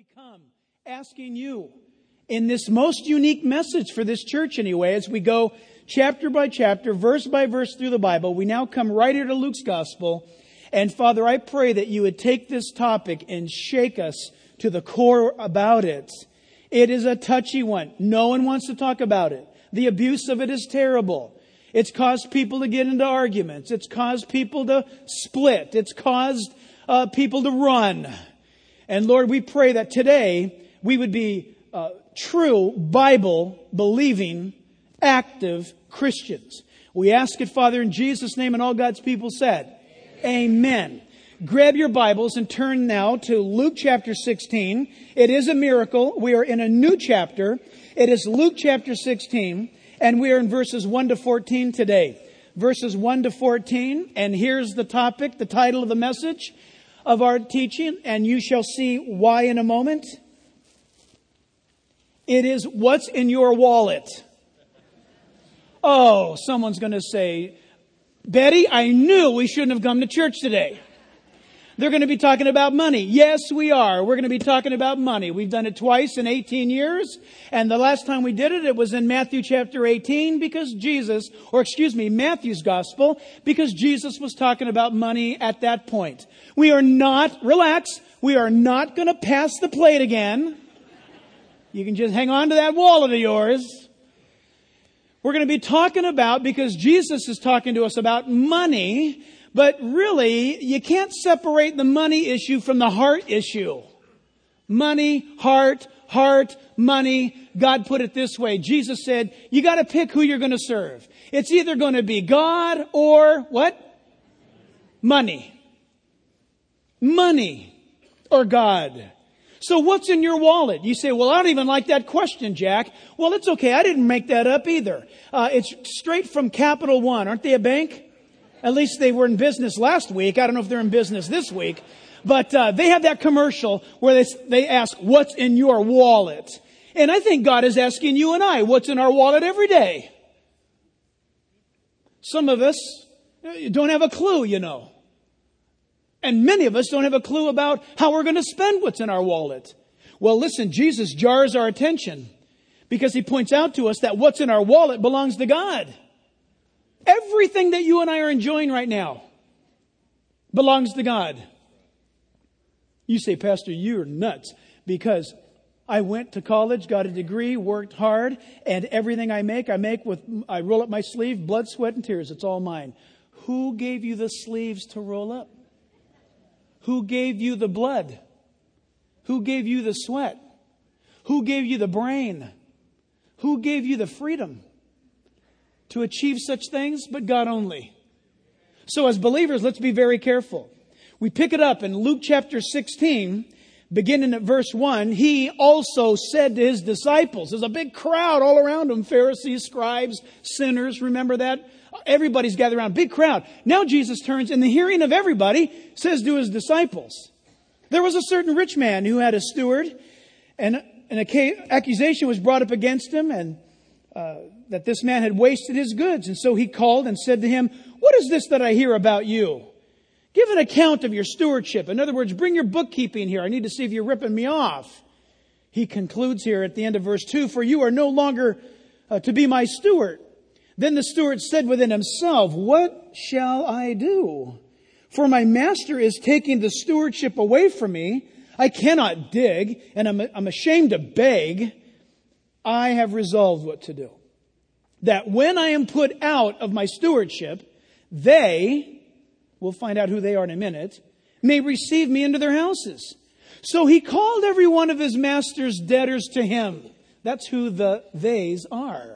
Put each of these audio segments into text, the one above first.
we come asking you in this most unique message for this church anyway, as we go chapter by chapter, verse by verse through the Bible, we now come right here to Luke's Gospel. And Father, I pray that you would take this topic and shake us to the core about it. It is a touchy one. No one wants to talk about it. The abuse of it is terrible. It's caused people to get into arguments. It's caused people to split. It's caused people to run. And Lord, we pray that today we would be true Bible-believing, active Christians. We ask it, Father, in Jesus' name, and all God's people said, Amen. Grab your Bibles and turn now to Luke chapter 16. It is a miracle. We are in a new chapter. It is Luke chapter 16, and we are in verses 1 to 14 today. Verses 1 to 14, and here's the topic, the title of the message of our teaching, and you shall see why in a moment. It is what's in your wallet. Oh, someone's going to say, Betty, I knew we shouldn't have come to church today. They're going to be talking about money. Yes, we are. We're going to be talking about money. We've done it twice in 18 years. And the last time we did it, it was in Matthew chapter 18 Matthew's Gospel, because Jesus was talking about money at that point. We are not going to pass the plate again. You can just hang on to that wallet of yours. We're going to be talking about, because Jesus is talking to us about money, but really, you can't separate the money issue from the heart issue. Money, heart, money. God put it this way. Jesus said, you got to pick who you're going to serve. It's either going to be God or what? Money. Money or God. So what's in your wallet? You say, well, I don't even like that question, Jack. Well, it's okay. I didn't make that up either. It's straight from Capital One. Aren't they a bank? At least they were in business last week. I don't know if they're in business this week. But they have that commercial where they ask, what's in your wallet? And I think God is asking you and I, what's in our wallet every day? Some of us don't have a clue, you know. And many of us don't have a clue about how we're going to spend what's in our wallet. Well, listen, Jesus jars our attention because he points out to us that what's in our wallet belongs to God. Everything that you and I are enjoying right now belongs to God. You say, Pastor, you're nuts, because I went to college, got a degree, worked hard, and everything I roll up my sleeve, blood, sweat, and tears. It's all mine. Who gave you the sleeves to roll up? Who gave you the blood? Who gave you the sweat? Who gave you the brain? Who gave you the freedom to achieve such things? But God only. So as believers, let's be very careful. We pick it up in Luke chapter 16, beginning at verse 1. He also said to his disciples, there's a big crowd all around him, Pharisees, scribes, sinners, remember that? Everybody's gathered around, big crowd. Now Jesus turns, in the hearing of everybody, says to his disciples, there was a certain rich man who had a steward, and an accusation was brought up against him, and that this man had wasted his goods. And so he called and said to him, what is this that I hear about you? Give an account of your stewardship. In other words, bring your bookkeeping here. I need to see if you're ripping me off. He concludes here at the end of verse 2, for you are no longer to be my steward. Then the steward said within himself, what shall I do? For my master is taking the stewardship away from me. I cannot dig, and I'm ashamed to beg. I have resolved what to do. That when I am put out of my stewardship, they, we'll find out who they are in a minute, may receive me into their houses. So he called every one of his master's debtors to him. That's who the theys are.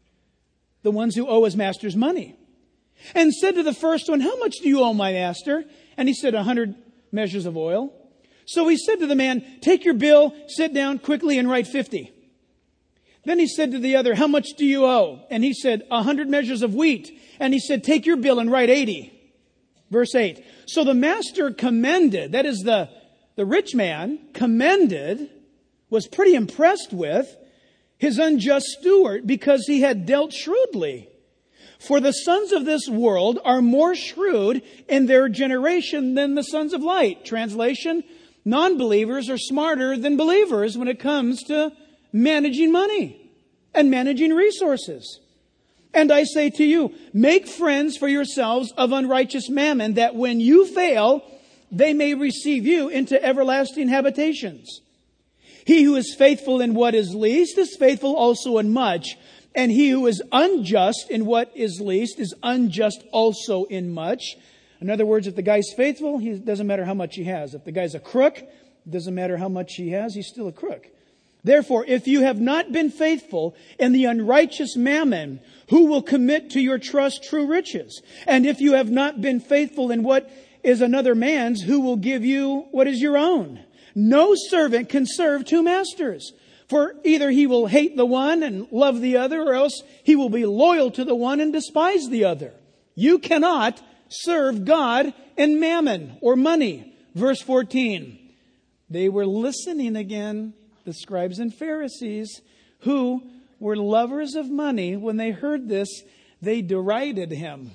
The ones who owe his master's money. And said to the first one, how much do you owe my master? And he said, 100 measures of oil. So he said to the man, take your bill, sit down quickly and write 50. Then he said to the other, how much do you owe? And he said, 100 measures of wheat. And he said, take your bill and write 80. Verse 8. So the master commended, that is the rich man commended, was pretty impressed with his unjust steward because he had dealt shrewdly. For the sons of this world are more shrewd in their generation than the sons of light. Translation, Non-believers are smarter than believers when it comes to managing money and managing resources. And I say to you, make friends for yourselves of unrighteous mammon, that when you fail, they may receive you into everlasting habitations. He who is faithful in what is least is faithful also in much. And he who is unjust in what is least is unjust also in much. In other words, if the guy's faithful, it doesn't matter how much he has. If the guy's a crook, it doesn't matter how much he has, he's still a crook. Therefore, if you have not been faithful in the unrighteous mammon, who will commit to your trust true riches? And if you have not been faithful in what is another man's, who will give you what is your own? No servant can serve two masters. For either he will hate the one and love the other, or else he will be loyal to the one and despise the other. You cannot serve God and mammon or money. Verse 14. They were listening again, the scribes and Pharisees, who were lovers of money. When they heard this, they derided him.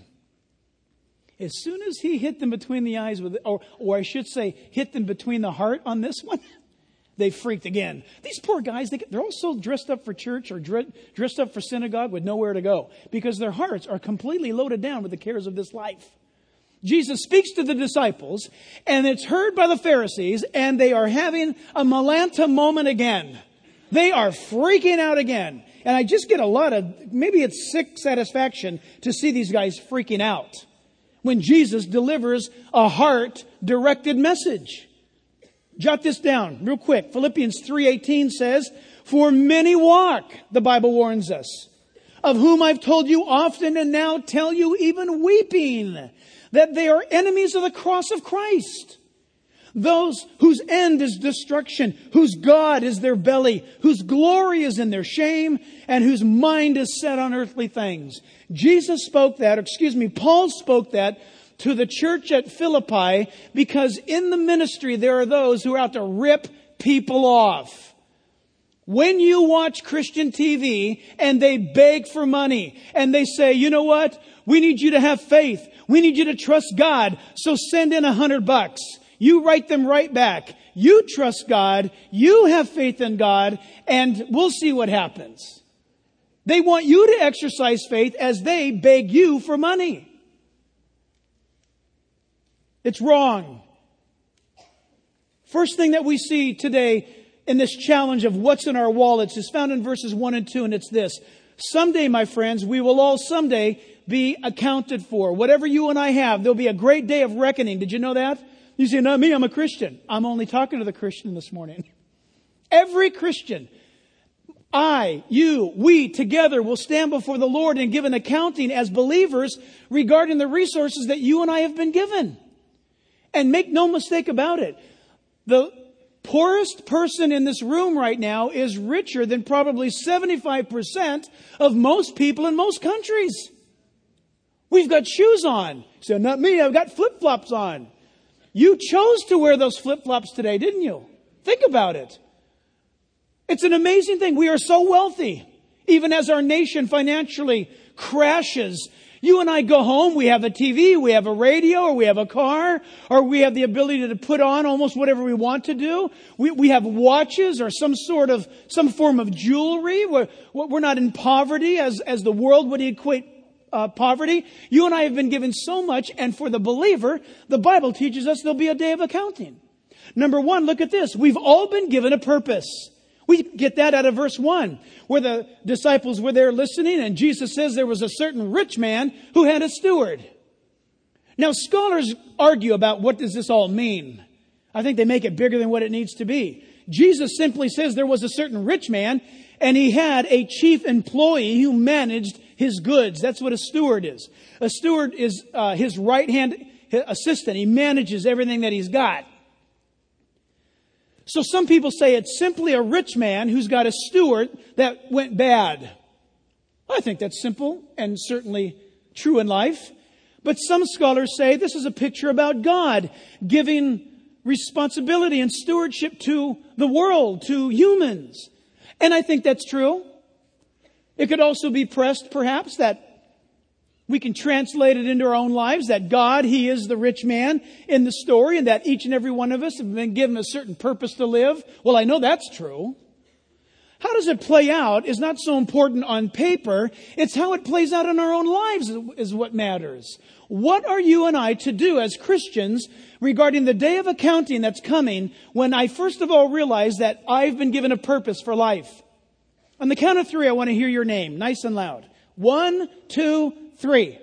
As soon as he hit them between the eyes, or I should say, hit them between the heart on this one, they freaked again. These poor guys, they're all so dressed up for church or dressed up for synagogue with nowhere to go, because their hearts are completely loaded down with the cares of this life. Jesus speaks to the disciples, and it's heard by the Pharisees, and they are having a Malanta moment again. They are freaking out again. And I just get a lot of, maybe it's sick satisfaction to see these guys freaking out when Jesus delivers a heart-directed message. Jot this down real quick. Philippians 3:18 says, for many walk, the Bible warns us, of whom I've told you often and now tell you even weeping, that they are enemies of the cross of Christ. Those whose end is destruction, whose God is their belly, whose glory is in their shame, and whose mind is set on earthly things. Paul spoke that to the church at Philippi, because in the ministry there are those who are out to rip people off. When you watch Christian TV and they beg for money and they say, you know what? We need you to have faith. We need you to trust God. So send in $100. You write them right back. You trust God. You have faith in God, and we'll see what happens. They want you to exercise faith as they beg you for money. It's wrong. First thing that we see today in this challenge of what's in our wallets is found in verses 1 and 2, and it's this. Someday, my friends, we will all someday be accounted for. Whatever you and I have, there'll be a great day of reckoning. Did you know that? You say, not me, I'm a Christian. I'm only talking to the Christian this morning. Every Christian, we together will stand before the Lord and give an accounting as believers regarding the resources that you and I have been given. And make no mistake about it, the poorest person in this room right now is richer than probably 75% of most people in most countries. We've got shoes on. So not me, I've got flip-flops on. You chose to wear those flip-flops today, didn't you? Think about it. It's an amazing thing. We are so wealthy. Even as our nation financially crashes, you and I go home, we have a TV, we have a radio, or we have a car, or we have the ability to put on almost whatever we want to do. We have watches or some form of jewelry. We're not in poverty as the world would equate poverty. You and I have been given so much, and for the believer, the Bible teaches us there'll be a day of accounting. Number one, look at this. We've all been given a purpose. We get that out of verse 1, where the disciples were there listening, and Jesus says there was a certain rich man who had a steward. Now, scholars argue about what does this all mean. I think they make it bigger than what it needs to be. Jesus simply says there was a certain rich man, and he had a chief employee who managed his goods. That's what a steward is. A steward is his right-hand assistant. He manages everything that he's got. So some people say it's simply a rich man who's got a steward that went bad. I think that's simple and certainly true in life. But some scholars say this is a picture about God giving responsibility and stewardship to the world, to humans. And I think that's true. It could also be pressed, perhaps, that We can translate it into our own lives that God, He is the rich man in the story, and that each and every one of us have been given a certain purpose to live. Well, I know that's true. How does it play out is not so important on paper. It's how it plays out in our own lives is what matters. What are you and I to do as Christians regarding the day of accounting that's coming, when I first of all realize that I've been given a purpose for life? On the count of 3, I want to hear your name, nice and loud. 1, 2, 3.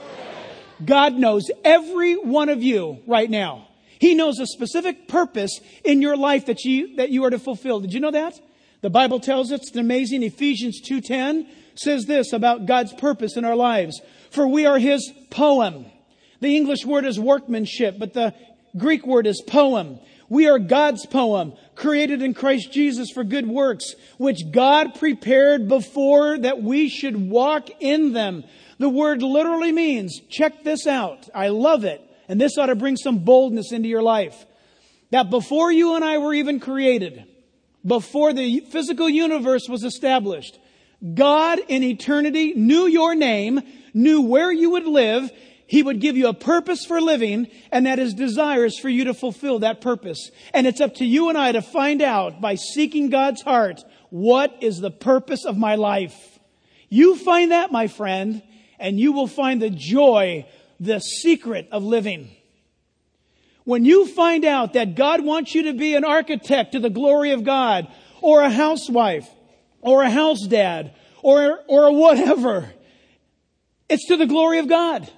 God knows every one of you right now. He knows a specific purpose in your life that you are to fulfill. Did you know that? The Bible tells us, it's amazing. Ephesians 2:10 says this about God's purpose in our lives. For we are His poem. The English word is workmanship, but the Greek word is poem. We are God's poem, created in Christ Jesus for good works, which God prepared before that we should walk in them. The word literally means, check this out. I love it. And this ought to bring some boldness into your life. That before you and I were even created, before the physical universe was established, God in eternity knew your name, knew where you would live. He would give you a purpose for living, and that His desire is for you to fulfill that purpose. And it's up to you and I to find out by seeking God's heart, what is the purpose of my life? You find that, my friend, and you will find the joy, the secret of living. When you find out that God wants you to be an architect to the glory of God, or a housewife, or a house dad, or a whatever, it's to the glory of God.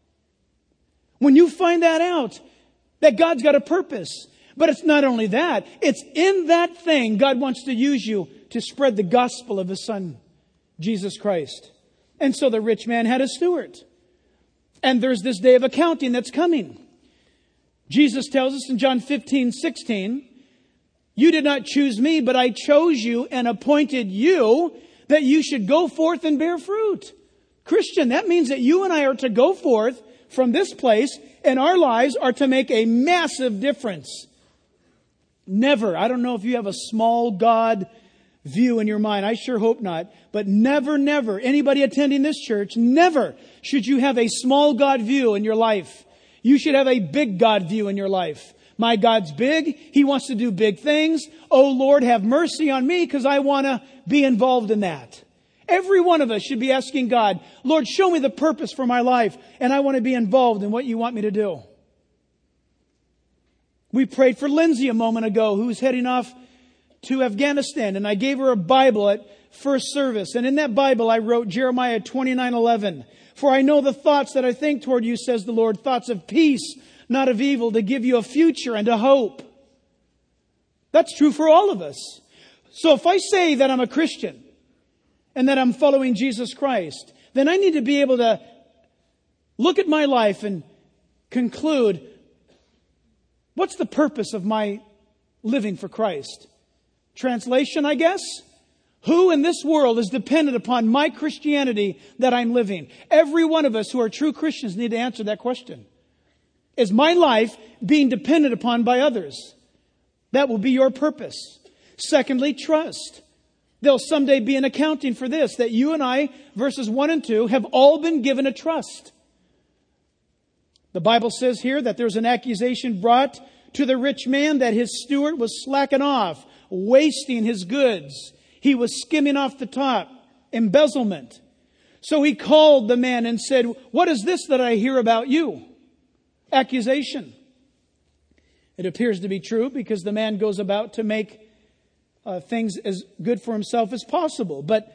When you find that out, that God's got a purpose. But it's not only that, it's in that thing God wants to use you to spread the gospel of His Son, Jesus Christ. And so the rich man had a steward. And there's this day of accounting that's coming. Jesus tells us in John 15:16, you did not choose me, but I chose you and appointed you that you should go forth and bear fruit. Christian, that means that you and I are to go forth from this place, and our lives are to make a massive difference. Never, I don't know if you have a small God view in your mind. I sure hope not. But never, never, anybody attending this church, never should you have a small God view in your life. You should have a big God view in your life. My God's big. He wants to do big things. Oh Lord, have mercy on me because I want to be involved in that. Every one of us should be asking God, Lord, show me the purpose for my life, and I want to be involved in what you want me to do. We prayed for Lindsay a moment ago, who's heading off to Afghanistan, and I gave her a Bible at first service. And in that Bible, I wrote Jeremiah 29:11. For I know the thoughts that I think toward you, says the Lord, thoughts of peace, not of evil, to give you a future and a hope. That's true for all of us. So if I say that I'm a Christian and that I'm following Jesus Christ, then I need to be able to look at my life and conclude, what's the purpose of my living for Christ? Translation, I guess? Who in this world is dependent upon my Christianity that I'm living? Every one of us who are true Christians need to answer that question. Is my life being dependent upon by others? That will be your purpose. Secondly, trust. There'll someday be an accounting for this, that you and I, verses 1 and 2, have all been given a trust. The Bible says here that there's an accusation brought to the rich man that his steward was slacking off, wasting his goods. He was skimming off the top, embezzlement. So he called the man and said, what is this that I hear about you? Accusation. It appears to be true because the man goes about to make things as good for himself as possible. But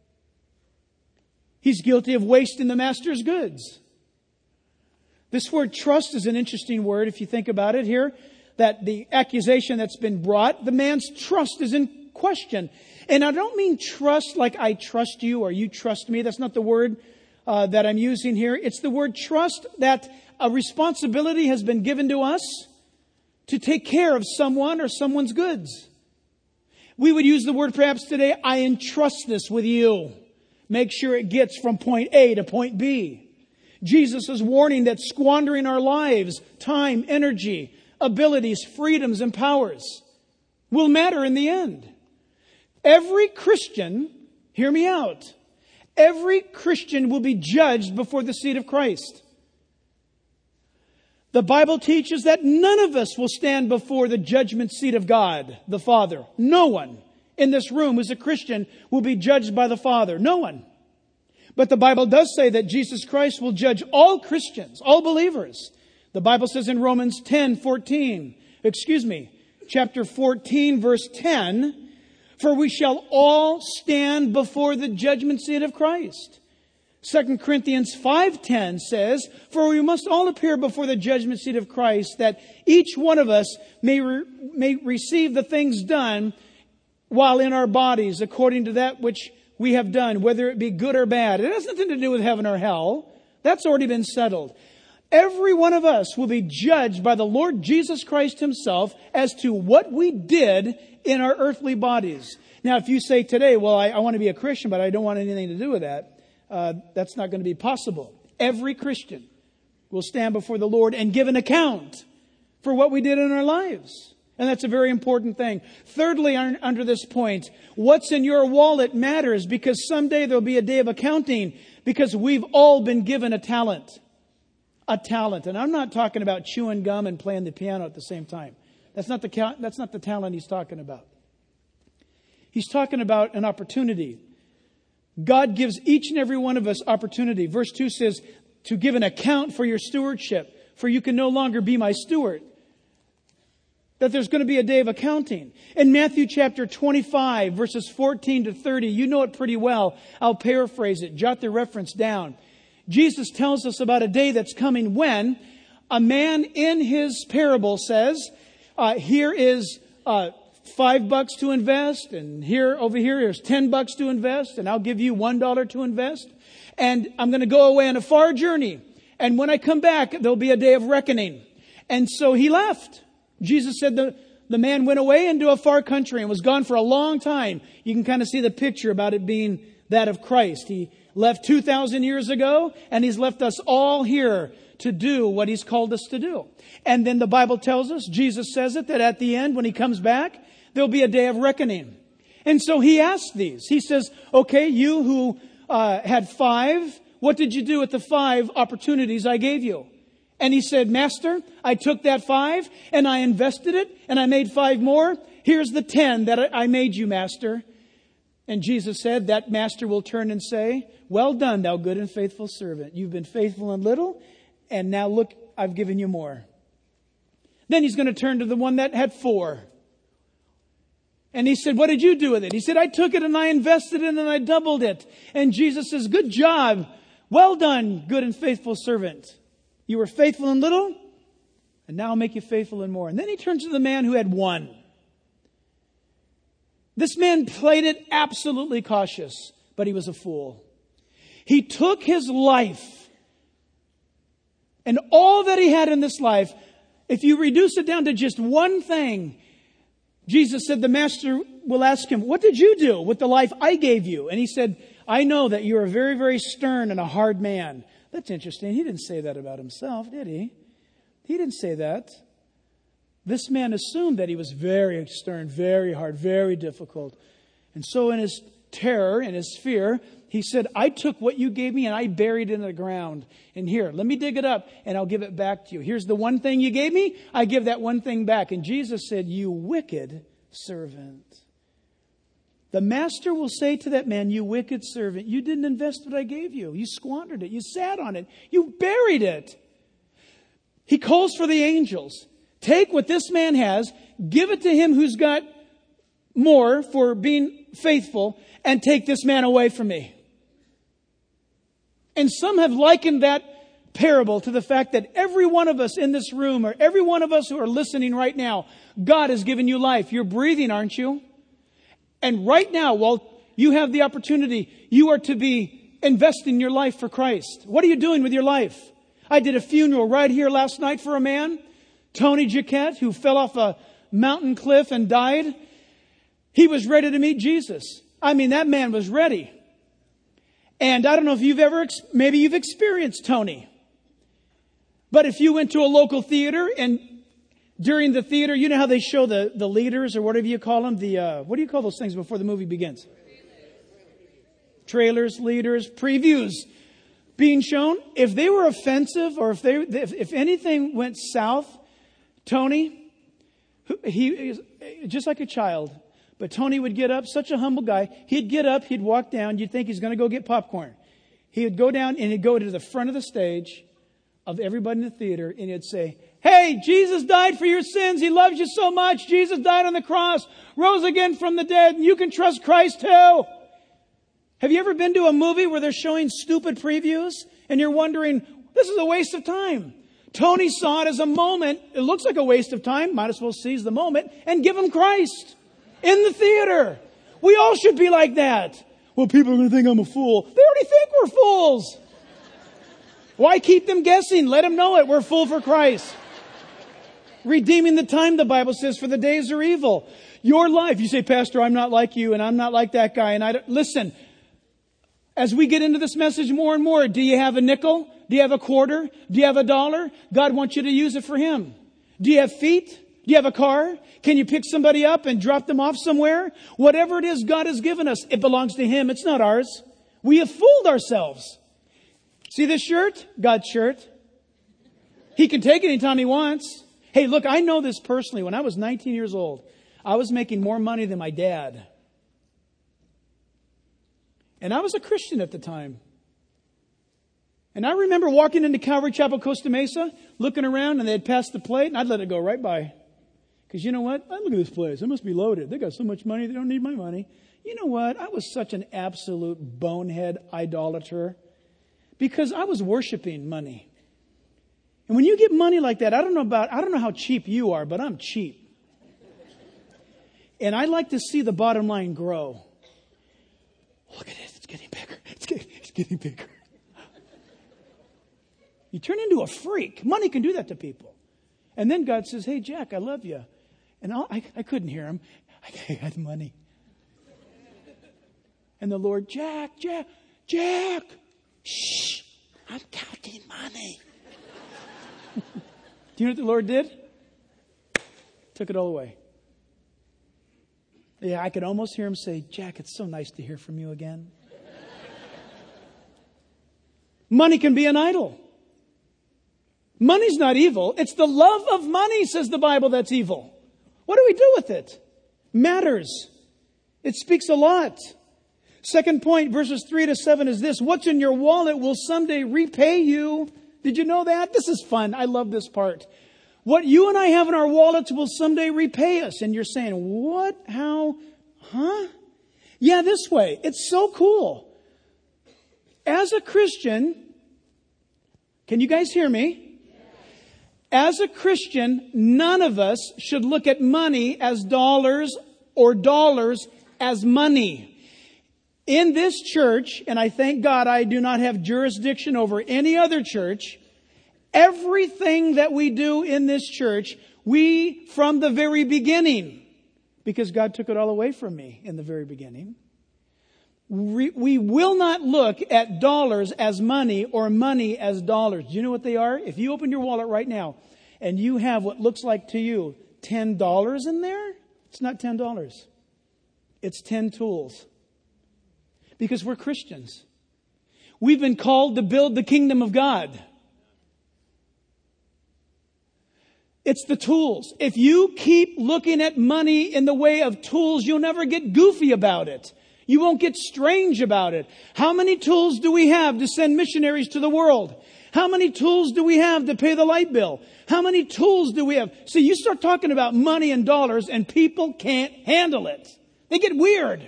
he's guilty of wasting the master's goods. This word trust is an interesting word if you think about it here. That the accusation that's been brought, the man's trust is in question. And I don't mean trust like I trust you or you trust me. That's not the word that I'm using here. It's the word trust, that a responsibility has been given to us to take care of someone or someone's goods. We would use the word perhaps today, I entrust this with you. Make sure it gets from point A to point B. Jesus is warning that squandering our lives, time, energy, abilities, freedoms, and powers will matter in the end. Every Christian, hear me out, Every Christian will be judged before the seat of Christ. The Bible teaches that none of us will stand before the judgment seat of God, the Father. No one in this room who's a Christian will be judged by the Father. No one. But the Bible does say that Jesus Christ will judge all Christians, all believers. The Bible says in Romans chapter 14, verse 10, for we shall all stand before the judgment seat of Christ. 2 Corinthians 5:10 says, for we must all appear before the judgment seat of Christ, that each one of us may receive the things done while in our bodies, according to that which we have done, whether it be good or bad. It has nothing to do with heaven or hell. That's already been settled. Every one of us will be judged by the Lord Jesus Christ himself as to what we did in our earthly bodies. Now, if you say today, well, I want to be a Christian, but I don't want anything to do with that, that's not going to be possible. Every Christian will stand before the Lord and give an account for what we did in our lives. And that's a very important thing. Thirdly, under this point, what's in your wallet matters, because someday there'll be a day of accounting, because we've all been given a talent. A talent. And I'm not talking about chewing gum and playing the piano at the same time. That's not the talent he's talking about. He's talking about an opportunity. God gives each and every one of us opportunity. Verse 2 says, to give an account for your stewardship, for you can no longer be my steward. That there's going to be a day of accounting. In Matthew chapter 25, verses 14 to 30, you know it pretty well. I'll paraphrase it. Jot the reference down. Jesus tells us about a day that's coming when a man in his parable says, here is $5 to invest, and over here here's $10 to invest, and I'll give you $1 to invest, and I'm going to go away on a far journey, and when I come back there'll be a day of reckoning. And so he left. Jesus said the man went away into a far country and was gone for a long time. You can kind of see the picture about it being that of Christ. He left 2,000 years ago, and he's left us all here to do what he's called us to do. And then the Bible tells us, Jesus says it, that at the end, when he comes back, there'll be a day of reckoning. And so he asked these. He says, okay, you who had 5, what did you do with the 5 opportunities I gave you? And he said, Master, I took that 5 and I invested it and I made 5 more. Here's the 10 that I made you, Master. And Jesus said, that master will turn and say, well done, thou good and faithful servant. You've been faithful in little, and now look, I've given you more. Then he's going to turn to the one that had 4. And he said, what did you do with it? He said, I took it and I invested it and I doubled it. And Jesus says, good job. Well done, good and faithful servant. You were faithful in little, and now I'll make you faithful in more. And then he turns to the man who had 1. This man played it absolutely cautious, but he was a fool. He took his life and all that he had in this life. If you reduce it down to just one thing, Jesus said the master will ask him, what did you do with the life I gave you? And he said, I know that you're a very, very stern and a hard man. That's interesting. He didn't say that about himself, did he? He didn't say that. This man assumed that he was very stern, very hard, very difficult. And so in his terror and his fear, he said, I took what you gave me and I buried it in the ground. And here, let me dig it up and I'll give it back to you. Here's the one thing you gave me. I give that one thing back. And Jesus said, you wicked servant. The master will say to that man, you wicked servant, you didn't invest what I gave you. You squandered it. You sat on it. You buried it. He calls for the angels. Take what this man has, give it to him who's got more for being faithful, and take this man away from me. And some have likened that parable to the fact that every one of us in this room, or every one of us who are listening right now, God has given you life. You're breathing, aren't you? And right now, while you have the opportunity, you are to be investing your life for Christ. What are you doing with your life? I did a funeral right here last night for a man, Tony Jaquette, who fell off a mountain cliff and died. He was ready to meet Jesus. I mean, that man was ready. And I don't know if you've ever, maybe you've experienced Tony. But if you went to a local theater and during the theater, you know how they show the leaders or whatever you call them? What do you call those things before the movie begins? trailers, leaders, previews being shown. If they were offensive or if anything went south, Tony, he is just like a child. But Tony would get up, such a humble guy. He'd get up, he'd walk down. You'd think he's going to go get popcorn. He would go down and he'd go to the front of the stage of everybody in the theater and he'd say, "Hey, Jesus died for your sins. He loves you so much. Jesus died on the cross, rose again from the dead, and you can trust Christ too." Have you ever been to a movie where they're showing stupid previews and you're wondering, this is a waste of time? Tony saw it as a moment. It looks like a waste of time. Might as well seize the moment and give him Christ in the theater. We all should be like that. Well, people are going to think I'm a fool. They already think we're fools. Why keep them guessing? Let them know it. We're full for Christ. Redeeming the time, the Bible says, for the days are evil. Your life, you say, "Pastor, I'm not like you and I'm not like that guy." And listen, as we get into this message more and more, do you have a nickel? Do you have a quarter? Do you have a dollar? God wants you to use it for Him. Do you have feet? Do you have a car? Can you pick somebody up and drop them off somewhere? Whatever it is God has given us, it belongs to Him. It's not ours. We have fooled ourselves. See this shirt? God's shirt. He can take it anytime He wants. Hey, look, I know this personally. When I was 19 years old, I was making more money than my dad. And I was a Christian at the time. And I remember walking into Calvary Chapel, Costa Mesa, looking around, and they had passed the plate, and I'd let it go right by. Because you know what? Look at this place. It must be loaded. They got so much money, they don't need my money. You know what? I was such an absolute bonehead idolater because I was worshiping money. And when you get money like that, I don't know how cheap you are, but I'm cheap. And I like to see the bottom line grow. Look at it. It's getting bigger. It's getting bigger. You turn into a freak. Money can do that to people. And then God says, "Hey, Jack, I love you." And I couldn't hear him. I had money. And the Lord, Jack, shh, I'm counting money. Do you know what the Lord did? Took it all away. Yeah, I could almost hear him say, "Jack, it's so nice to hear from you again." Money can be an idol. Money's not evil. It's the love of money, says the Bible, that's evil. What do we do with it? Matters. It speaks a lot. Second point, verses 3-7 is this: what's in your wallet will someday repay you. Did you know that? This is fun. I love this part. What you and I have in our wallets will someday repay us. And you're saying, what? How? Huh? Yeah, this way. It's so cool. As a Christian, can you guys hear me? As a Christian, none of us should look at money as dollars or dollars as money. In this church, and I thank God I do not have jurisdiction over any other church, everything that we do in this church, we, from the very beginning, because God took it all away from me in the very beginning, we will not look at dollars as money or money as dollars. Do you know what they are? If you open your wallet right now and you have what looks like to you $10 in there, it's not $10. It's 10 tools. Because we're Christians. We've been called to build the kingdom of God. It's the tools. If you keep looking at money in the way of tools, you'll never get goofy about it. You won't get strange about it. How many tools do we have to send missionaries to the world? How many tools do we have to pay the light bill? How many tools do we have? See, you start talking about money and dollars and people can't handle it. They get weird.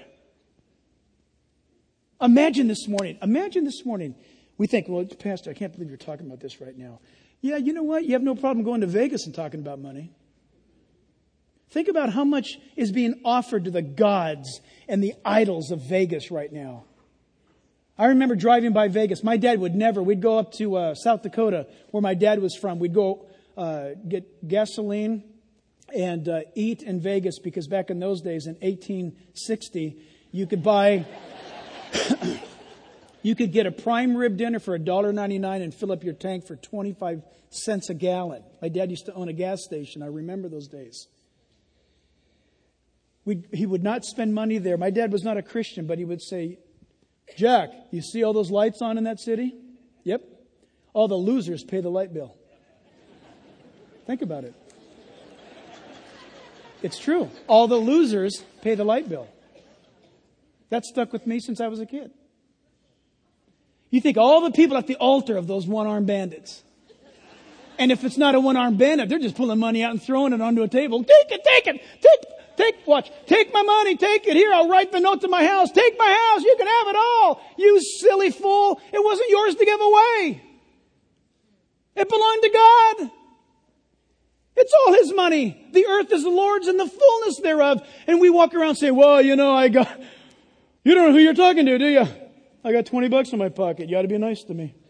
Imagine this morning. We think, well, Pastor, I can't believe you're talking about this right now. Yeah, you know what? You have no problem going to Vegas and talking about money. Think about how much is being offered to the gods and the idols of Vegas right now. I remember driving by Vegas. My dad we'd go up to South Dakota, where my dad was from. We'd go get gasoline and eat in Vegas, because back in those days, in 1860, you could buy... You could get a prime rib dinner for $1.99 and fill up your tank for 25 cents a gallon. My dad used to own a gas station. I remember those days. He would not spend money there. My dad was not a Christian, but he would say, Jack, you see all those lights on in that city? Yep. All the losers pay the light bill. Think about it. It's true. All the losers pay the light bill. That stuck with me since I was a kid. You think all the people at the altar of those one-armed bandits. And if it's not a one-armed bandit, they're just pulling money out and throwing it onto a table. Take my money, take it. Here, I'll write the note to my house. Take my house, you can have it all. You silly fool. It wasn't yours to give away. It belonged to God. It's all His money. The earth is the Lord's and the fullness thereof. And we walk around saying, well, you don't know who you're talking to, do you? I got $20 in my pocket. You ought to be nice to me.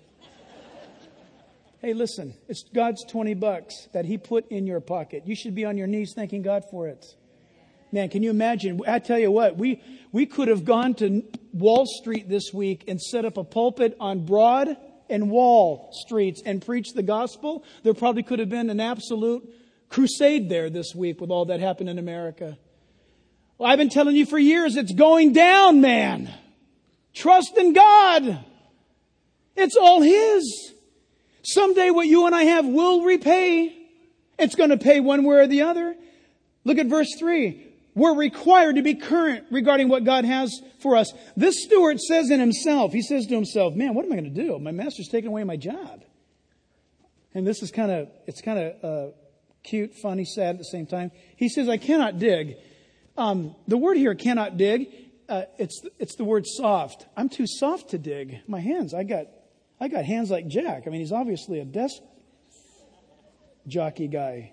Hey, listen, it's God's $20 that He put in your pocket. You should be on your knees thanking God for it. Man, can you imagine? I tell you what, we could have gone to Wall Street this week and set up a pulpit on Broad and Wall Streets and preached the gospel. There probably could have been an absolute crusade there this week with all that happened in America. Well, I've been telling you for years, it's going down, man. Trust in God. It's all His. Someday what you and I have will repay. It's going to pay one way or the other. Look at verse 3. We're required to be current regarding what God has for us. This steward says in himself, he says to himself, man, what am I going to do? My master's taking away my job. And this is kind of cute, funny, sad at the same time. He says, I cannot dig. The word here, cannot dig, it's the word soft. I'm too soft to dig. My hands, I got hands like Jack. I mean, he's obviously a desk jockey guy.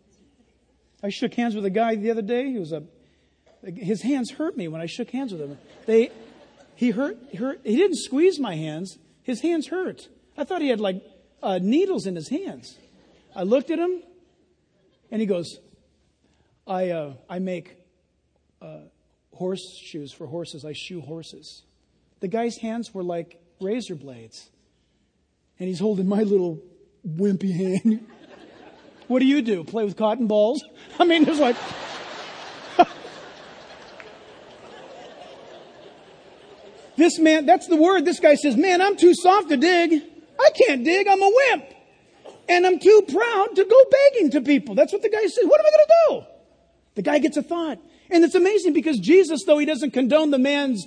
I shook hands with a guy the other day. His hands hurt me when I shook hands with him. He didn't squeeze my hands. His hands hurt. I thought he had like needles in his hands. I looked at him and he goes, I make horseshoes for horses. I shoe horses. The guy's hands were like razor blades. And he's holding my little wimpy hand. What do? Play with cotton balls? I mean, it's like... This man, that's the word. This guy says, man, I'm too soft to dig. I can't dig. I'm a wimp. And I'm too proud to go begging to people. That's what the guy says. What am I going to do? The guy gets a thought. And it's amazing because Jesus, though He doesn't condone the man's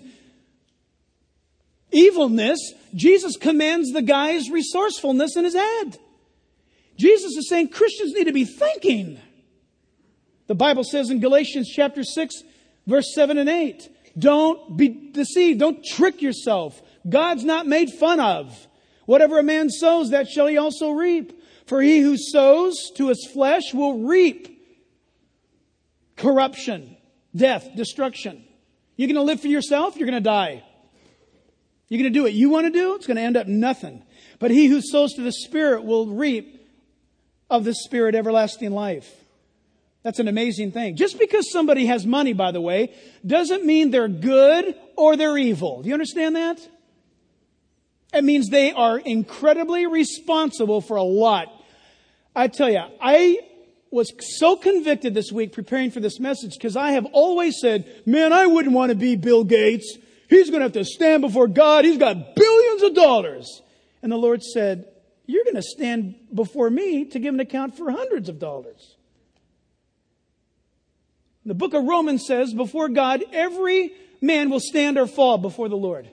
evilness, Jesus commands the guy's resourcefulness in his head. Jesus is saying Christians need to be thinking. The Bible says in Galatians chapter 6, verse 7 and 8, don't be deceived. Don't trick yourself. God's not made fun of. Whatever a man sows, that shall he also reap. For he who sows to his flesh will reap corruption, death, destruction. You're going to live for yourself, you're going to die. You're going to do what you want to do, it's going to end up nothing. But he who sows to the Spirit will reap of the Spirit everlasting life. That's an amazing thing. Just because somebody has money, by the way, doesn't mean they're good or they're evil. Do you understand that? It means they are incredibly responsible for a lot. I tell you, I was so convicted this week preparing for this message because I have always said, man, I wouldn't want to be Bill Gates. He's going to have to stand before God. He's got billions of dollars. And the Lord said, you're going to stand before me to give an account for hundreds of dollars. The book of Romans says, before God, every man will stand or fall before the Lord.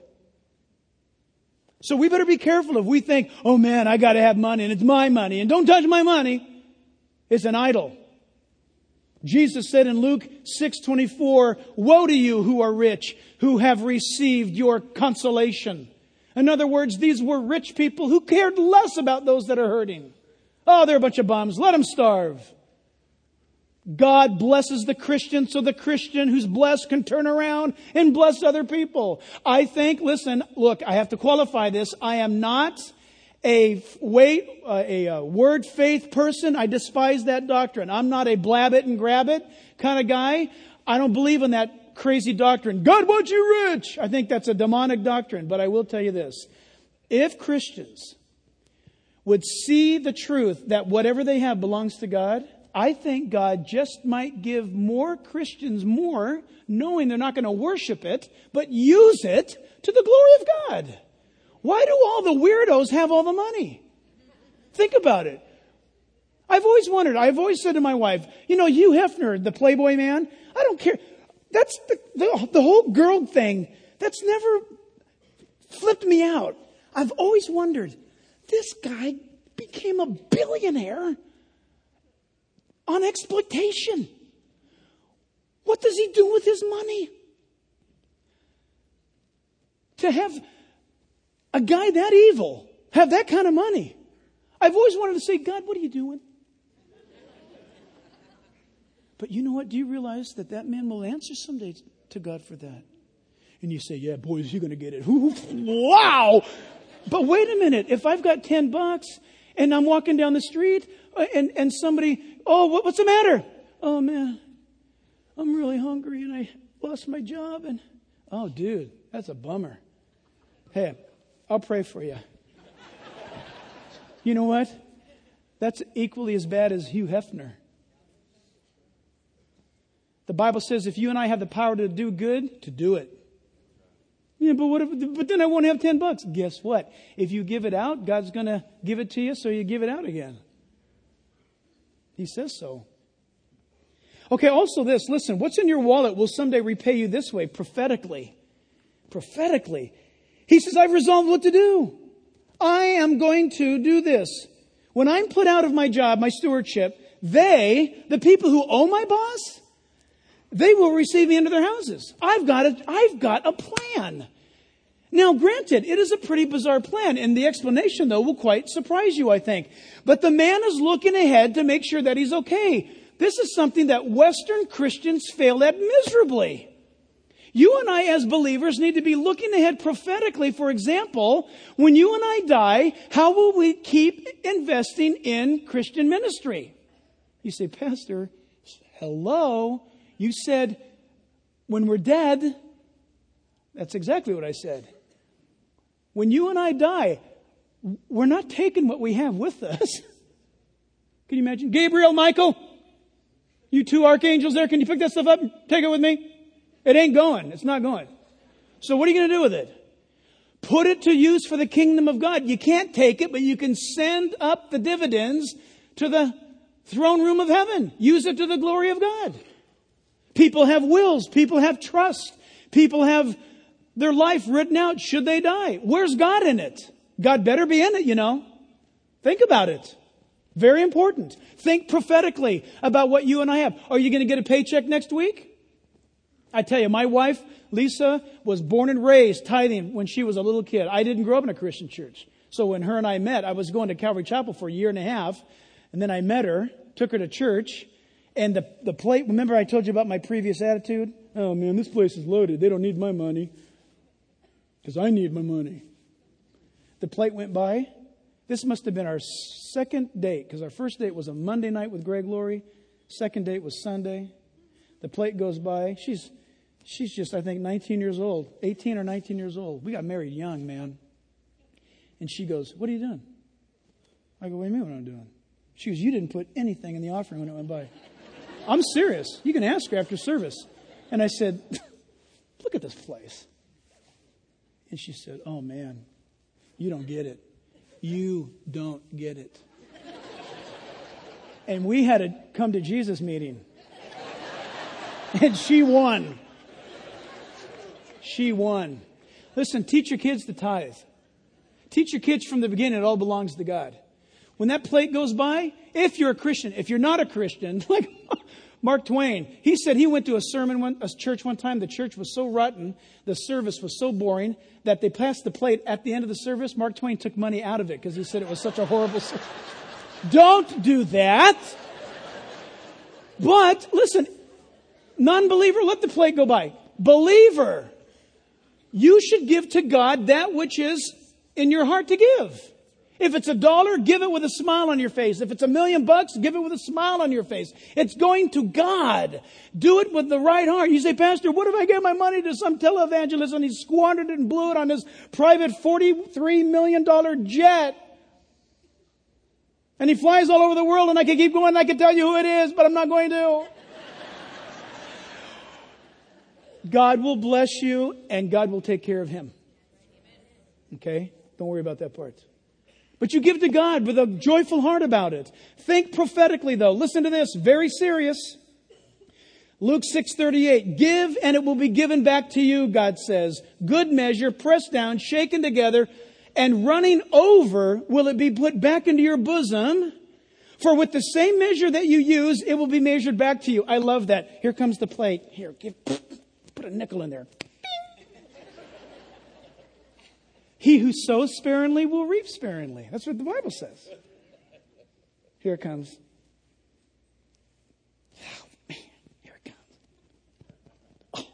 So we better be careful if we think, oh man, I got to have money and it's my money and don't touch my money. It's an idol. Jesus said in Luke 6:24, woe to you who are rich, who have received your consolation. In other words, these were rich people who cared less about those that are hurting. Oh, they're a bunch of bums. Let them starve. God blesses the Christian so the Christian who's blessed can turn around and bless other people. I think, listen, look, I have to qualify this. I am not a word faith person. I despise that doctrine. I'm not a blab it and grab it kind of guy. I don't believe in that crazy doctrine. God wants you rich. I think that's a demonic doctrine. But I will tell you this. If Christians would see the truth that whatever they have belongs to God, I think God just might give more Christians more, knowing they're not going to worship it, but use it to the glory of God. Why do all the weirdos have all the money? Think about it. I've always wondered, I've always said to my wife, Hugh Hefner, the Playboy man, I don't care. That's the whole girl thing. That's never flipped me out. I've always wondered, this guy became a billionaire on exploitation. What does he do with his money? To have a guy that evil have that kind of money. I've always wanted to say, God, what are you doing? But you know what? Do you realize that man will answer someday to God for that? And you say, yeah, boys, you're going to get it. Wow! But wait a minute. If I've got $10 and I'm walking down the street and somebody, what's the matter? Oh, man, I'm really hungry and I lost my job. And oh, dude, that's a bummer. Hey, I'll pray for you. You know what? That's equally as bad as Hugh Hefner. The Bible says if you and I have the power to do good, to do it. Yeah, but then I won't have $10. Guess what? If you give it out, God's going to give it to you, so you give it out again. He says so. Okay, also this, listen, what's in your wallet will someday repay you this way, prophetically. Prophetically. He says, I've resolved what to do. I am going to do this. When I'm put out of my job, my stewardship, the people who owe my boss, they will receive me into their houses. I've got a plan. Now, granted, it is a pretty bizarre plan, and the explanation, though, will quite surprise you, I think. But the man is looking ahead to make sure that he's okay. This is something that Western Christians fail at miserably. You and I, as believers, need to be looking ahead prophetically. For example, when you and I die, how will we keep investing in Christian ministry? You say, Pastor, hello? You said, when we're dead. That's exactly what I said. When you and I die, we're not taking what we have with us. Can you imagine? Gabriel, Michael, you two archangels there, can you pick that stuff up and take it with me? It ain't going. It's not going. So what are you going to do with it? Put it to use for the kingdom of God. You can't take it, but you can send up the dividends to the throne room of heaven. Use it to the glory of God. People have wills. People have trust. People have their life written out should they die. Where's God in it? God better be in it, Think about it. Very important. Think prophetically about what you and I have. Are you going to get a paycheck next week? I tell you, my wife, Lisa, was born and raised tithing when she was a little kid. I didn't grow up in a Christian church. So when her and I met, I was going to Calvary Chapel for a year and a half. And then I met her, took her to church. And the plate, remember I told you about my previous attitude? Oh man, this place is loaded. They don't need my money. Because I need my money. The plate went by. This must have been our second date. Because our first date was a Monday night with Greg Laurie. Second date was Sunday. The plate goes by. She's just, I think, 19 years old. 18 or 19 years old. We got married young, man. And she goes, what are you doing? I go, what do you mean what I'm doing? She goes, you didn't put anything in the offering when it went by. I'm serious. You can ask her after service. And I said, look at this place. And she said, oh, man, you don't get it. You don't get it. And we had a come to Jesus meeting. And she won. She won. Listen, teach your kids to tithe. Teach your kids from the beginning it all belongs to God. When that plate goes by, if you're a Christian, if you're not a Christian, like Mark Twain, he said he went to a church one time. The church was so rotten, the service was so boring that they passed the plate at the end of the service. Mark Twain took money out of it because he said it was such a horrible service. Don't do that. But listen, non-believer, let the plate go by. Believer, you should give to God that which is in your heart to give. If it's $1, give it with a smile on your face. If it's $1 million, give it with a smile on your face. It's going to God. Do it with the right heart. You say, Pastor, what if I gave my money to some televangelist and he squandered it and blew it on his private $43 million jet? And he flies all over the world, and I could keep going and I could tell you who it is, but I'm not going to. God will bless you, and God will take care of him. Okay? Don't worry about that part. But you give to God with a joyful heart about it. Think prophetically, though. Listen to this. Very serious. Luke 6:38. Give, and it will be given back to you, God says. Good measure, pressed down, shaken together, and running over will it be put back into your bosom. For with the same measure that you use, it will be measured back to you. I love that. Here comes the plate. Here, put a nickel in there. He who sows sparingly will reap sparingly. That's what the Bible says. Here it comes. Oh, man, here it comes. Oh.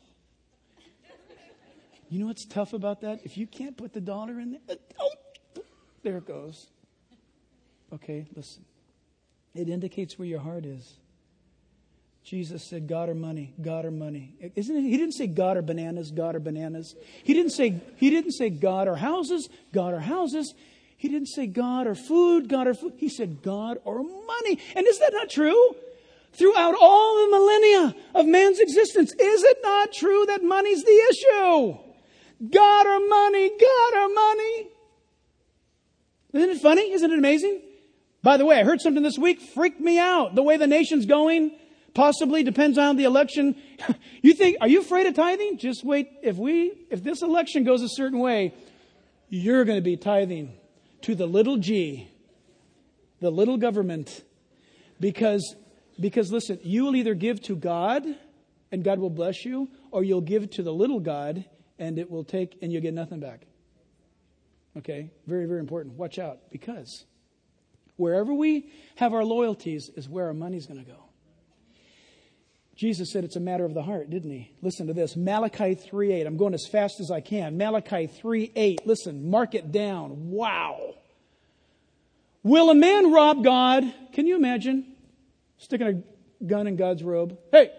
You know what's tough about that? If you can't put the dollar in there, there it goes. Okay, listen. It indicates where your heart is. Jesus said, God or money, God or money. Isn't it? He didn't say God or bananas, God or bananas. He didn't say God or houses, God or houses. He didn't say God or food, God or food. He said God or money. And is that not true? Throughout all the millennia of man's existence, is it not true that money's the issue? God or money, God or money. Isn't it funny? Isn't it amazing? By the way, I heard something this week, freaked me out. The way the nation's going. Possibly depends on the election. Are you afraid of tithing? Just wait. If this election goes a certain way, you're going to be tithing to the little g, the little government. Because listen, you will either give to God and God will bless you, or you'll give to the little God and it will take, and you'll get nothing back. Okay? Very, very important. Watch out. Because wherever we have our loyalties is where our money's going to go. Jesus said it's a matter of the heart, didn't he? Listen to this. Malachi 3:8. I'm going as fast as I can. Malachi 3:8. Listen, mark it down. Wow. Will a man rob God? Can you imagine sticking a gun in God's robe? Hey!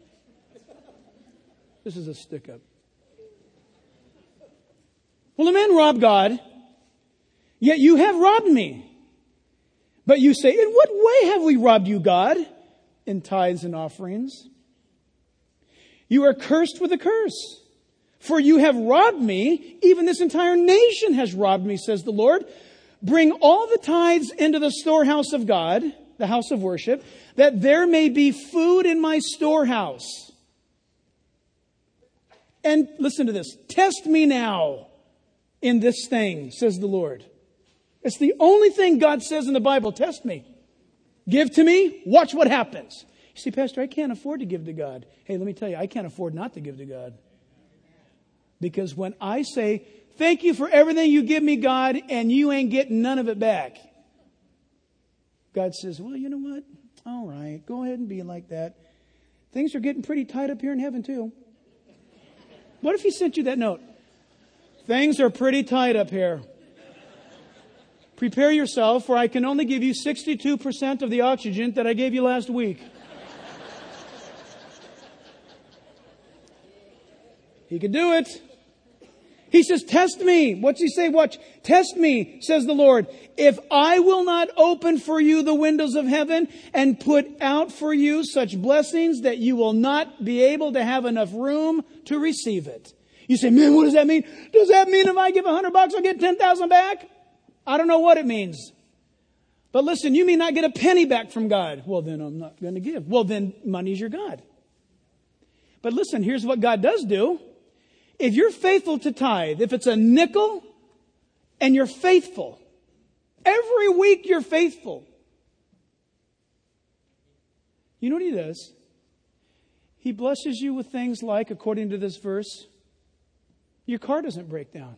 This is a stick-up. Will a man rob God? Yet you have robbed me. But you say, in what way have we robbed you, God? In tithes and offerings. You are cursed with a curse. For you have robbed me, even this entire nation has robbed me, says the Lord. Bring all the tithes into the storehouse of God, the house of worship, that there may be food in my storehouse. And listen to this. Test me now in this thing, says the Lord. It's the only thing God says in the Bible. Test me. Give to me. Watch what happens. You see, Pastor, I can't afford to give to God. Hey, let me tell you, I can't afford not to give to God. Because when I say, thank you for everything you give me, God, and you ain't getting none of it back. God says, well, you know what? All right, go ahead and be like that. Things are getting pretty tight up here in heaven, too. What if he sent you that note? Things are pretty tight up here. Prepare yourself, for I can only give you 62% of the oxygen that I gave you last week. He can do it. He says, test me. What's he say? Watch. Test me, says the Lord. If I will not open for you the windows of heaven and put out for you such blessings that you will not be able to have enough room to receive it. You say, man, what does that mean? Does that mean if I give $100, I'll get 10,000 back? I don't know what it means. But listen, you may not get a penny back from God. Well, then I'm not going to give. Well, then money's your God. But listen, here's what God does do. If you're faithful to tithe, if it's a nickel and you're faithful, every week you're faithful. You know what he does? He blesses you with things like, according to this verse, your car doesn't break down.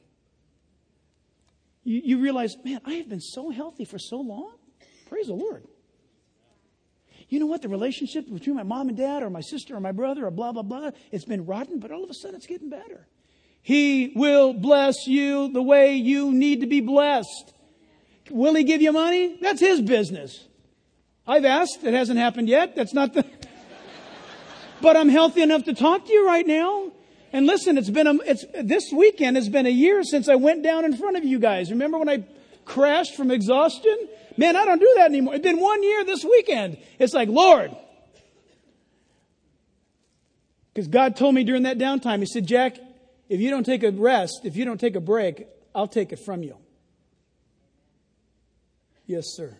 You realize, man, I have been so healthy for so long. Praise the Lord. You know what? The relationship between my mom and dad or my sister or my brother or blah, blah, blah, it's been rotten, but all of a sudden it's getting better. He will bless you the way you need to be blessed. Will he give you money? That's his business. I've asked. It hasn't happened yet. That's not the... But I'm healthy enough to talk to you right now. And listen, this weekend has been a year since I went down in front of you guys. Remember when I crashed from exhaustion. Man, I don't do that anymore. It's been 1 year this weekend. It's like, Lord. Because God told me during that downtime, He said, Jack, if you don't take a rest, if you don't take a break, I'll take it from you. Yes, sir.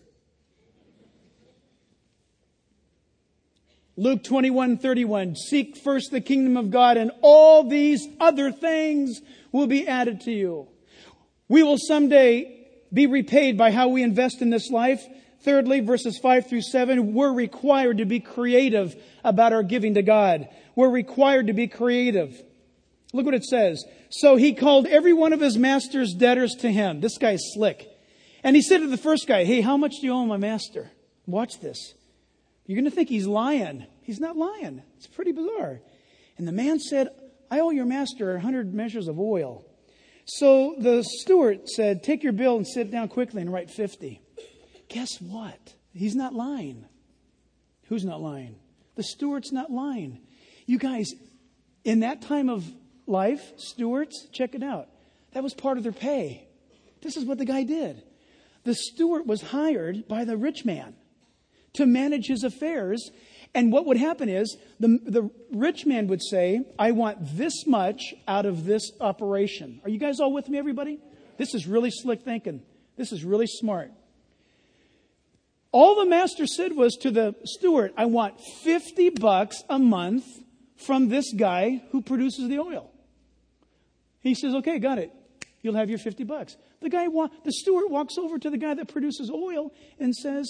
Luke 21:31, seek first the kingdom of God and all these other things will be added to you. We will someday be repaid by how we invest in this life. Thirdly, verses 5-7, we're required to be creative about our giving to God. We're required to be creative. Look what it says. So he called every one of his master's debtors to him. This guy's slick. And he said to the first guy, hey, how much do you owe my master? Watch this. You're going to think he's lying. He's not lying. It's pretty bizarre. And the man said, I owe your master 100 measures of oil. So the steward said, take your bill and sit down quickly and write 50. Guess what? He's not lying. Who's not lying? The steward's not lying. You guys, in that time of life, stewards, check it out. That was part of their pay. This is what the guy did. The steward was hired by the rich man to manage his affairs. And what would happen is the rich man would say, I want this much out of this operation. Are you guys all with me, everybody? This is really slick thinking. This is really smart. All the master said was to the steward, I want $50 a month from this guy who produces the oil. He says, okay, got it. You'll have your $50. The steward walks over to the guy that produces oil and says,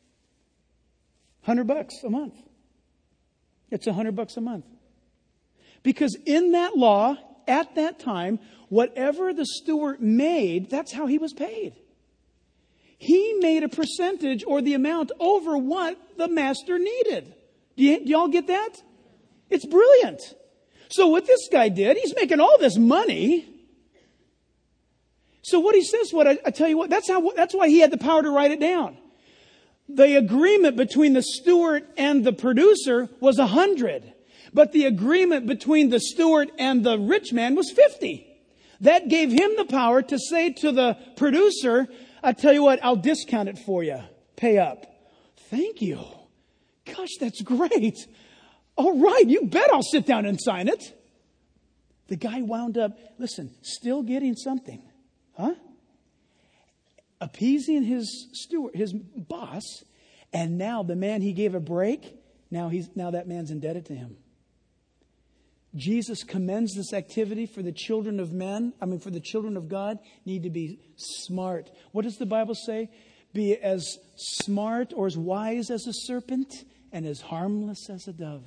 $100 a month. It's $100 a month. Because in that law, at that time, whatever the steward made, that's how he was paid. He made a percentage or the amount over what the master needed. Do y'all get that? It's brilliant. So what this guy did, he's making all this money. So what he says, I tell you what, that's why he had the power to write it down. The agreement between the steward and the producer was 100. But the agreement between the steward and the rich man was 50. That gave him the power to say to the producer, I tell you what, I'll discount it for you. Pay up. Thank you. Gosh, that's great. All right, you bet I'll sit down and sign it. The guy wound up, listen, still getting something. Huh? Appeasing his steward, his boss, and now the man he gave a break, now that man's indebted to him. Jesus commends this activity for the children of for the children of God, need to be smart. What does the Bible say? Be as smart or as wise as a serpent and as harmless as a dove.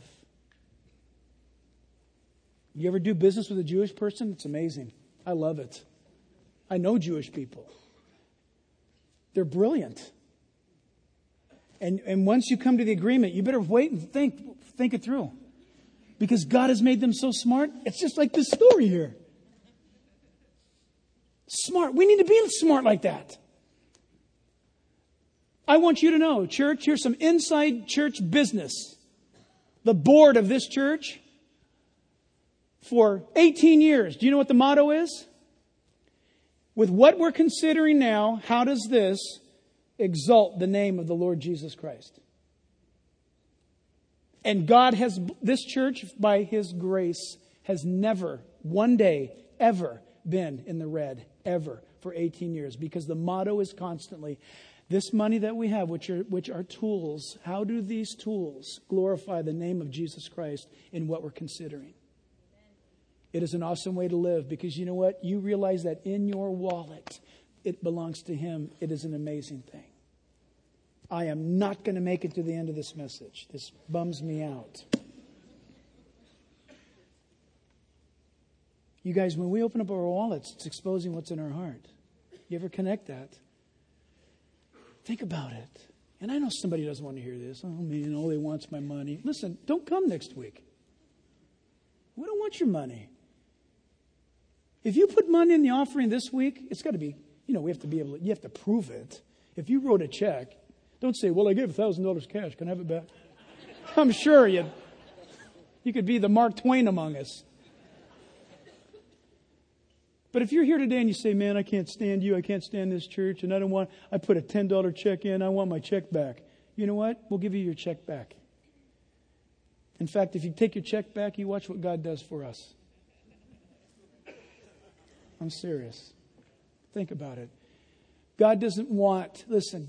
You ever do business with a Jewish person? It's amazing. I love it. I know Jewish people. They're brilliant. And once you come to the agreement, you better wait and think it through. Because God has made them so smart. It's just like this story here. Smart. We need to be smart like that. I want you to know, church, here's some inside church business. The board of this church, for 18 years, do you know what the motto is? With what we're considering now, how does this exalt the name of the Lord Jesus Christ? And God has, this church, by His grace, has never, one day, ever been in the red, ever, for 18 years. Because the motto is constantly, this money that we have, which are tools, how do these tools glorify the name of Jesus Christ in what we're considering? It is an awesome way to live because you know what? You realize that in your wallet, it belongs to Him. It is an amazing thing. I am not going to make it to the end of this message. This bums me out. You guys, when we open up our wallets, it's exposing what's in our heart. You ever connect that? Think about it. And I know somebody doesn't want to hear this. Oh man, all they want's my money. Listen, don't come next week. We don't want your money. If you put money in the offering this week, it's got to be, you have to prove it. If you wrote a check, don't say, well, I gave $1,000 cash. Can I have it back? I'm sure you could be the Mark Twain among us. But if you're here today and you say, man, I can't stand you, I can't stand this church, and I put a $10 check in, I want my check back. You know what? We'll give you your check back. In fact, if you take your check back, you watch what God does for us. I'm serious. Think about it. God doesn't want,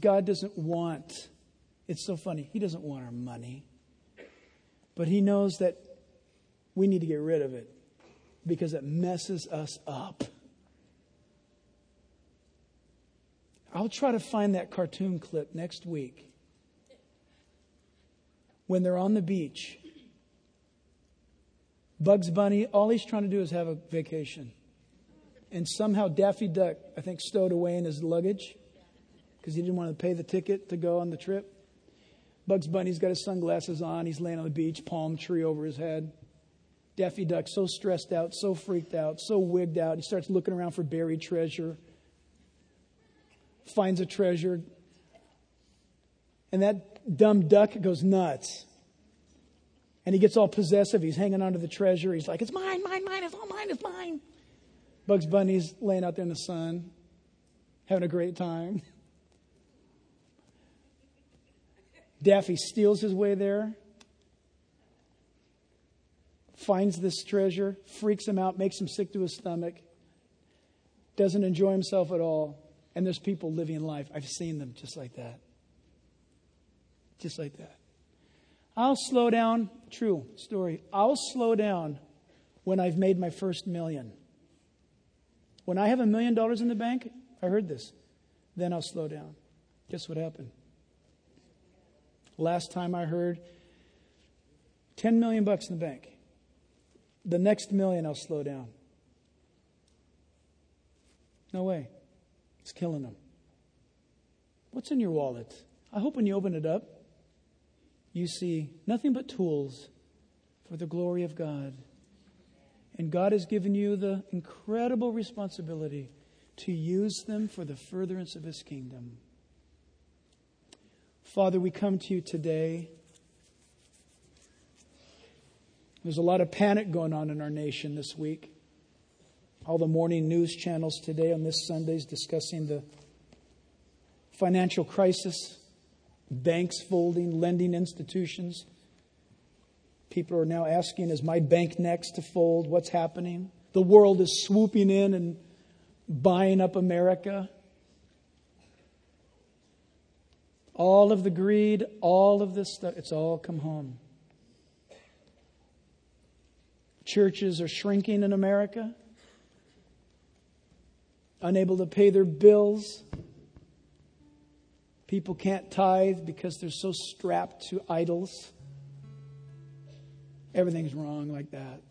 it's so funny, He doesn't want our money. But He knows that we need to get rid of it because it messes us up. I'll try to find that cartoon clip next week when they're on the beach. Bugs Bunny, all he's trying to do is have a vacation. And somehow Daffy Duck, I think, stowed away in his luggage because he didn't want to pay the ticket to go on the trip. Bugs Bunny's got his sunglasses on. He's laying on the beach, palm tree over his head. Daffy Duck, so stressed out, so freaked out, so wigged out. He starts looking around for buried treasure. Finds a treasure. And that dumb duck goes nuts. And he gets all possessive. He's hanging onto the treasure. He's like, it's mine, mine, mine. It's all mine, it's mine. Bugs Bunny's laying out there in the sun, having a great time. Daffy steals his way there, finds this treasure, freaks him out, makes him sick to his stomach, doesn't enjoy himself at all. And there's people living life. I've seen them just like that. Just like that. I'll slow down. True story. I'll slow down when I've made my first $1 million. When I have $1 million in the bank, I heard this, then I'll slow down. Guess what happened? Last time I heard, $10 million in the bank. The next $1 million, I'll slow down. No way. It's killing them. What's in your wallet? I hope when you open it up, you see nothing but tools for the glory of God. And God has given you the incredible responsibility to use them for the furtherance of His kingdom. Father, we come to you today. There's a lot of panic going on in our nation this week. All the morning news channels today on this Sunday is discussing the financial crisis, banks folding, lending institutions. People are now asking, is my bank next to fold? What's happening? The world is swooping in and buying up America. All of the greed, all of this stuff, it's all come home. Churches are shrinking in America, unable to pay their bills. People can't tithe because they're so strapped to idols. Everything's wrong like that.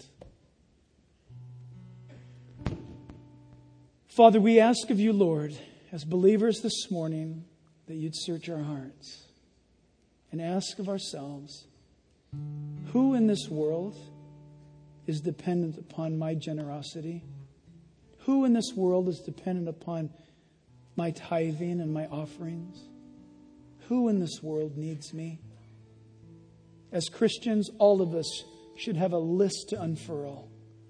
Father, we ask of you, Lord, as believers this morning, that you'd search our hearts and ask of ourselves, who in this world is dependent upon my generosity? Who in this world is dependent upon my tithing and my offerings? Who in this world needs me? As Christians, all of us should have a list to unfurl.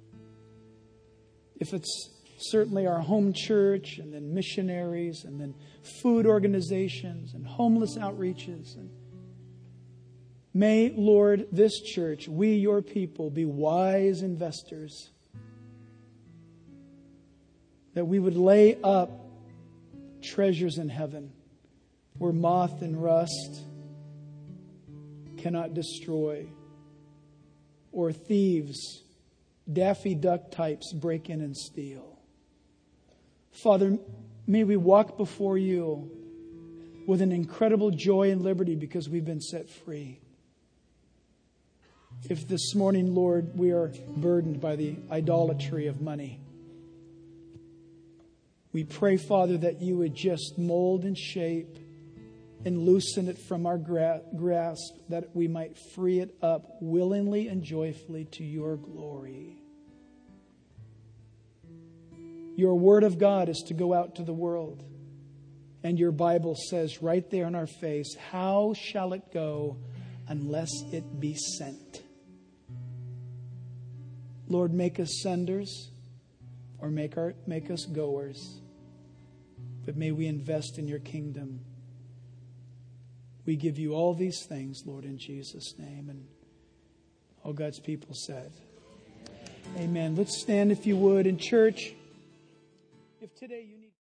If it's certainly our home church, and then missionaries, and then food organizations, and homeless outreaches. And may, Lord, this church, we, your people, be wise investors. That we would lay up treasures in heaven where moth and rust cannot destroy, or thieves, Daffy Duck types, break in and steal. Father, may we walk before you with an incredible joy and liberty because we've been set free. If this morning, Lord, we are burdened by the idolatry of money, we pray, Father, that you would just mold and shape and loosen it from our grasp, that we might free it up willingly and joyfully to your glory. Your word of God is to go out to the world. And your Bible says right there in our face, how shall it go unless it be sent? Lord, make us senders. or make us goers. But may we invest in your kingdom. We give you all these things, Lord, in Jesus' name. And all God's people said, amen. Let's stand if you would. In church, if today you need